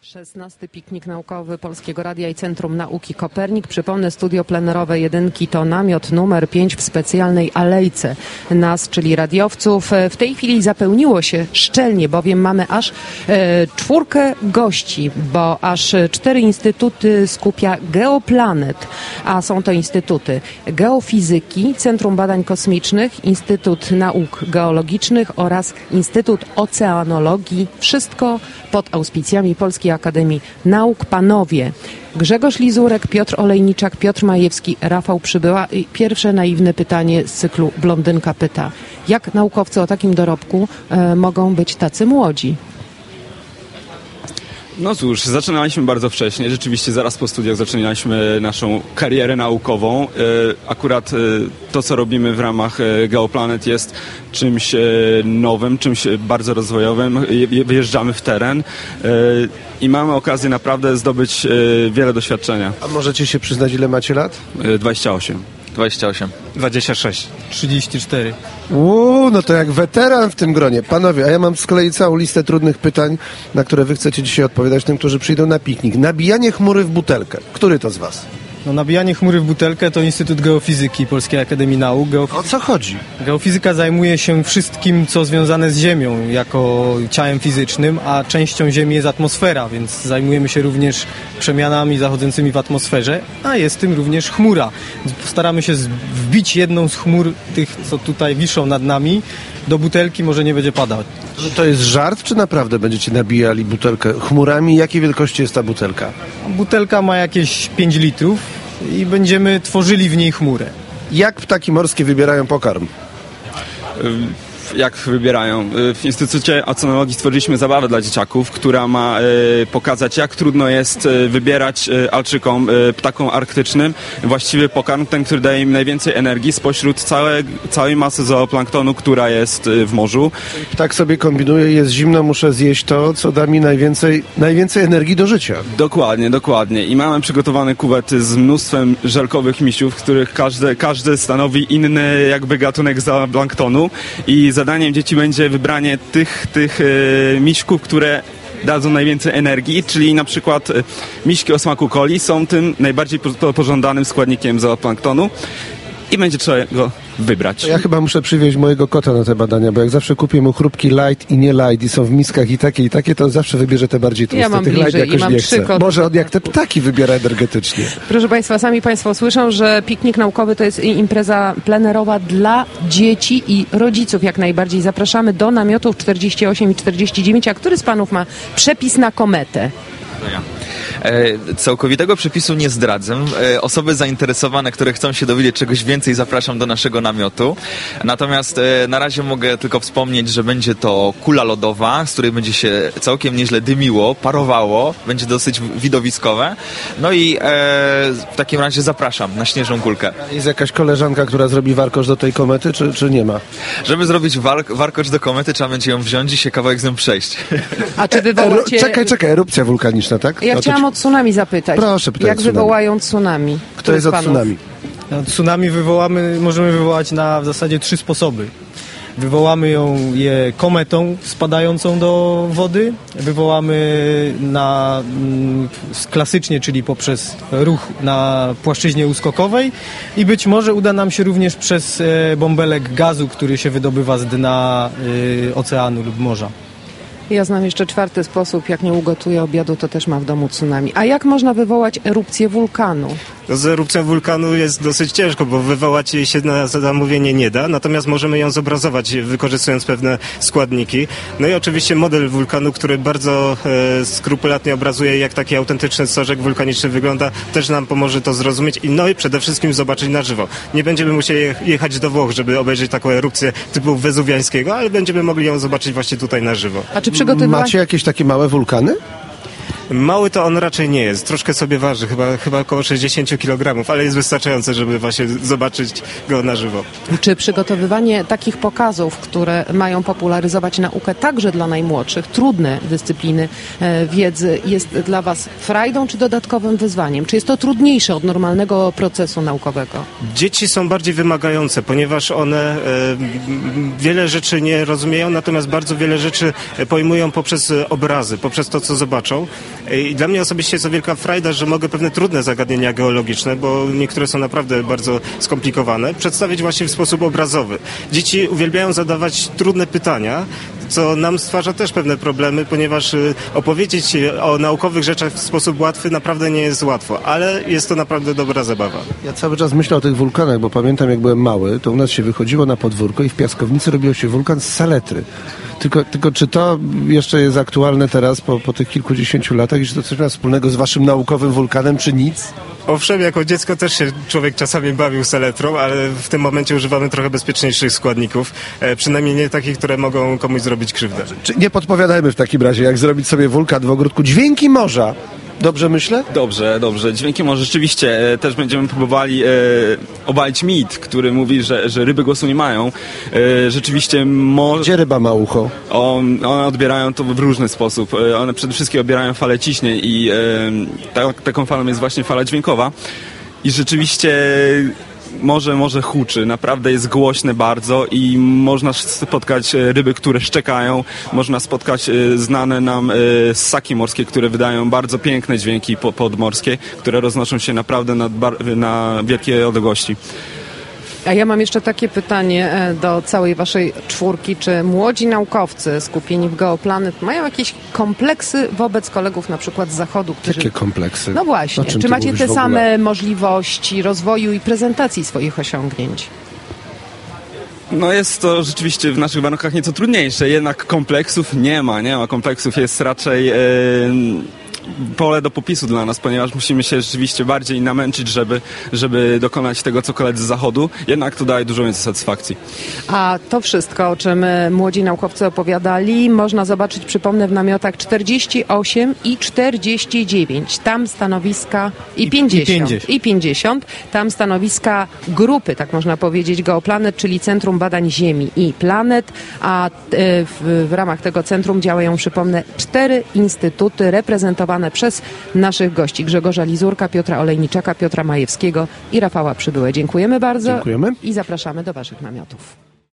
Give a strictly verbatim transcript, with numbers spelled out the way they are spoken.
szesnasty piknik naukowy Polskiego Radia i Centrum Nauki Kopernik. Przypomnę, studio plenerowe jedynki to namiot numer pięć w specjalnej alejce nas, czyli radiowców. W tej chwili zapełniło się szczelnie, bowiem mamy aż e, czwórkę gości, bo aż cztery instytuty skupia Geoplanet, a są to instytuty geofizyki, Centrum Badań Kosmicznych, Instytut Nauk Geologicznych oraz Instytut Oceanologii. Wszystko pod auspicjami Polskiej Akademii Nauk. Panowie Grzegorz Lizurek, Piotr Olejniczak, Piotr Majewski, Rafał Przybyła. I pierwsze naiwne pytanie z cyklu Blondynka pyta. Jak naukowcy o takim dorobku e, mogą być tacy młodzi? No cóż, zaczynaliśmy bardzo wcześnie. Rzeczywiście zaraz po studiach zaczynaliśmy naszą karierę naukową. Akurat to, co robimy w ramach Geoplanet, jest czymś nowym, czymś bardzo rozwojowym. Wyjeżdżamy w teren i mamy okazję naprawdę zdobyć wiele doświadczenia. A możecie się przyznać, ile macie lat? dwadzieścia osiem. dwadzieścia osiem. dwadzieścia sześć. trzydzieści cztery. Uuu, no to jak weteran w tym gronie. Panowie, a ja mam z kolei całą listę trudnych pytań, na które wy chcecie dzisiaj odpowiadać tym, którzy przyjdą na piknik. Nabijanie chmury w butelkę. Który to z was? No, nabijanie chmury w butelkę to Instytut Geofizyki Polskiej Akademii Nauk. Geof... O co chodzi? Geofizyka zajmuje się wszystkim, co związane z Ziemią jako ciałem fizycznym, a częścią Ziemi jest atmosfera, więc zajmujemy się również przemianami zachodzącymi w atmosferze, a jest tym również chmura. Staramy się wbić jedną z chmur, tych, co tutaj wiszą nad nami, do butelki, może nie będzie padać. To jest żart, czy naprawdę będziecie nabijali butelkę chmurami? Jakiej wielkości jest ta butelka? Butelka ma jakieś pięć litrów i będziemy tworzyli w niej chmurę. Jak ptaki morskie wybierają pokarm? Jak wybierają? W Instytucie Oceanologii stworzyliśmy zabawę dla dzieciaków, która ma e, pokazać, jak trudno jest e, wybierać e, alczykom, e, ptakom arktycznym właściwy pokarm, ten, który daje im najwięcej energii spośród całe, całej masy zooplanktonu, która jest e, w morzu. Ptak sobie kombinuje, jest zimno, muszę zjeść to, co da mi najwięcej, najwięcej energii do życia. Dokładnie, dokładnie. I mamy przygotowane kuwety z mnóstwem żelkowych misiów, w których każdy, każdy stanowi inny jakby gatunek zooplanktonu i zadaniem dzieci będzie wybranie tych, tych e, miśków, które dadzą najwięcej energii, czyli na przykład e, miśki o smaku coli są tym najbardziej po, pożądanym składnikiem zooplanktonu i będzie trzeba go wybrać. Ja chyba muszę przywieźć mojego kota na te badania, bo jak zawsze kupię mu chrupki light i nie light i są w miskach i takie i takie, to zawsze wybierze te bardziej tłuste. Ja mam Tych bliżej light jakoś i mam nie trzy chce. koty. Może on jak te ptaki wybiera energetycznie. Proszę Państwa, sami Państwo słyszą, że piknik naukowy to jest impreza plenerowa dla dzieci i rodziców. Jak najbardziej zapraszamy do namiotów czterdzieści osiem i czterdzieści dziewięć. A który z Panów ma przepis na kometę? To ja. E, całkowitego przepisu nie zdradzę. E, osoby zainteresowane, które chcą się dowiedzieć czegoś więcej, zapraszam do naszego namiotu. Natomiast e, na razie mogę tylko wspomnieć, że będzie to kula lodowa, z której będzie się całkiem nieźle dymiło, parowało, będzie dosyć widowiskowe. No i e, w takim razie zapraszam na śnieżną kulkę. Jest jakaś koleżanka, która zrobi warkosz do tej komety, czy, czy nie ma? Żeby zrobić war, warkocz do komety, trzeba będzie ją wziąć i się kawałek z nią przejść. A czy wywołacie... Czekaj, czekaj, erupcja wulkaniczna, tak? Ja No chciałam to... o tsunami zapytać. Proszę, pytaj Jak tsunami. wywołają tsunami? Kto jest od tsunami? No, tsunami wywołamy, możemy wywołać na w zasadzie trzy sposoby. Wywołamy ją je kometą spadającą do wody, wywołamy na mm, klasycznie, czyli poprzez ruch na płaszczyźnie uskokowej i być może uda nam się również przez e, bąbelek gazu, który się wydobywa z dna e, oceanu lub morza. Ja znam jeszcze czwarty sposób, jak nie ugotuję obiadu, to też ma w domu tsunami. A jak można wywołać erupcję wulkanu? No, z erupcją wulkanu jest dosyć ciężko, bo wywołać jej się na zamówienie nie da, natomiast możemy ją zobrazować, wykorzystując pewne składniki. No i oczywiście model wulkanu, który bardzo e, skrupulatnie obrazuje, jak taki autentyczny stożek wulkaniczny wygląda, też nam pomoże to zrozumieć i no i przede wszystkim zobaczyć na żywo. Nie będziemy musieli jechać do Włoch, żeby obejrzeć taką erupcję typu wezuwiańskiego, ale będziemy mogli ją zobaczyć właśnie tutaj na żywo. A czy przygotowywałeś... Macie jakieś takie małe wulkany? Mały to on raczej nie jest. Troszkę sobie waży, chyba, chyba około sześćdziesiąt kilogramów, ale jest wystarczające, żeby właśnie zobaczyć go na żywo. Czy przygotowywanie takich pokazów, które mają popularyzować naukę także dla najmłodszych, trudne dyscypliny e, wiedzy, jest dla Was frajdą czy dodatkowym wyzwaniem? Czy jest to trudniejsze od normalnego procesu naukowego? Dzieci są bardziej wymagające, ponieważ one e, wiele rzeczy nie rozumieją, natomiast bardzo wiele rzeczy pojmują poprzez obrazy, poprzez to, co zobaczą. I dla mnie osobiście jest to wielka frajda, że mogę pewne trudne zagadnienia geologiczne, bo niektóre są naprawdę bardzo skomplikowane, przedstawić właśnie w sposób obrazowy. Dzieci uwielbiają zadawać trudne pytania, co nam stwarza też pewne problemy, ponieważ opowiedzieć o naukowych rzeczach w sposób łatwy naprawdę nie jest łatwo, ale jest to naprawdę dobra zabawa. Ja cały czas myślę o tych wulkanach, bo pamiętam, jak byłem mały, to u nas się wychodziło na podwórko i w piaskownicy robiło się wulkan z saletry. Tylko, tylko czy to jeszcze jest aktualne teraz po, po tych kilkudziesięciu latach i czy to coś ma wspólnego z waszym naukowym wulkanem, czy nic? Owszem, jako dziecko też się człowiek czasami bawił saletrą, ale w tym momencie używamy trochę bezpieczniejszych składników, e, przynajmniej nie takich, które mogą komuś zrobić krzywdę. Czy nie podpowiadajmy w takim razie, jak zrobić sobie wulkan w ogródku. Dźwięki morza. Dobrze myślę? Dobrze, dobrze. Dźwięki może rzeczywiście e, też będziemy próbowali e, obalić mit, który mówi, że, że ryby głosu nie mają. E, rzeczywiście może... Gdzie ryba ma ucho? On, one odbierają to w różny sposób. E, one przede wszystkim odbierają falę ciśnień i e, ta, taką falą jest właśnie fala dźwiękowa. I rzeczywiście morze, morze huczy, naprawdę jest głośne bardzo i można spotkać ryby, które szczekają, można spotkać znane nam ssaki morskie, które wydają bardzo piękne dźwięki podmorskie, które roznoszą się naprawdę na, na wielkie odległości. A ja mam jeszcze takie pytanie do całej waszej czwórki. Czy młodzi naukowcy skupieni w Geoplanet mają jakieś kompleksy wobec kolegów na przykład z zachodu? Którzy... Jakie kompleksy? No właśnie. Czy macie te same możliwości rozwoju i prezentacji swoich osiągnięć? No jest to rzeczywiście w naszych warunkach nieco trudniejsze, jednak kompleksów nie ma, nie ma kompleksów, jest raczej... Yy... pole do popisu dla nas, ponieważ musimy się rzeczywiście bardziej namęczyć, żeby, żeby dokonać tego, co koledzy z zachodu. Jednak to daje dużo więcej satysfakcji. A to wszystko, o czym młodzi naukowcy opowiadali, można zobaczyć, przypomnę, w namiotach czterdzieści osiem i czterdzieści dziewięć. Tam stanowiska i pięćdziesiąt. I pięćdziesiąt. I pięćdziesiąt. Tam stanowiska grupy, tak można powiedzieć, Geoplanet, czyli Centrum Badań Ziemi i Planet, a w, w ramach tego centrum działają, przypomnę, cztery instytuty reprezentowane przez naszych gości: Grzegorza Lizurka, Piotra Olejniczaka, Piotra Majewskiego i Rafała Przybyłę. Dziękujemy bardzo. Dziękujemy. I zapraszamy do waszych namiotów.